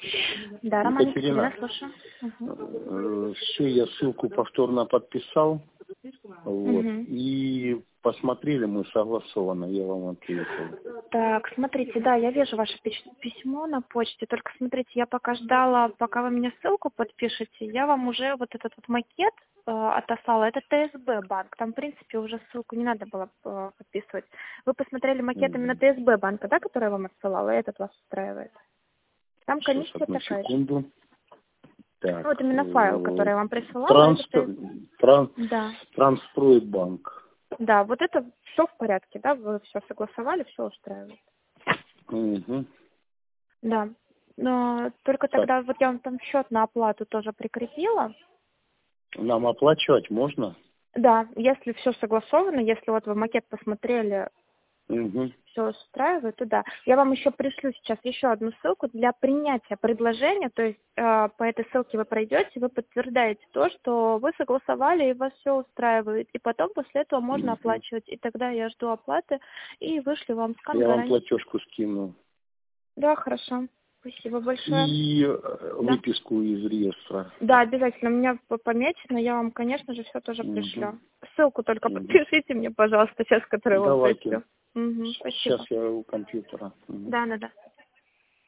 Да, Роман, Екатерина, я слушаю. все, я ссылку повторно подписал, вот, и посмотрели мы согласованно, я вам ответил. Так, смотрите, да, я вижу ваше письмо на почте, только смотрите, я пока ждала, пока вы мне ссылку подпишете, я вам уже вот этот вот макет отослала, это ТСБ банк, там, в принципе, уже ссылку не надо было подписывать. Вы посмотрели макет именно ТСБ банка, да, который я вам отсылала, и этот вас устраивает? Там Сейчас, комиссия одну такая же. секунду. Так, Вот именно файл, который я вам присылала. Да. Трансстройбанк. Да, вот это все в порядке, да, вы все согласовали, все устраивает. Угу. Да. Но только Так, тогда вот я вам там счет на оплату тоже прикрепила. нам оплачивать можно? Да, если все согласовано, если вот вы макет посмотрели, Угу. все устраивает, то да. Я вам еще пришлю сейчас еще одну ссылку для принятия предложения, то есть по этой ссылке вы пройдете, вы подтверждаете то, что вы согласовали и вас все устраивает, и потом после этого можно оплачивать, и тогда я жду оплаты и вышлю вам скан Я вам гарантии. платежку скину. Да, хорошо. Спасибо большое. И Да. выписку из реестра. Да, обязательно. У меня помечено, я вам, конечно же, все тоже пришлю. Ссылку только подпишите мне, пожалуйста, сейчас, которую я вам Давайте. пришлю. Спасибо. Сейчас я у компьютера. Да.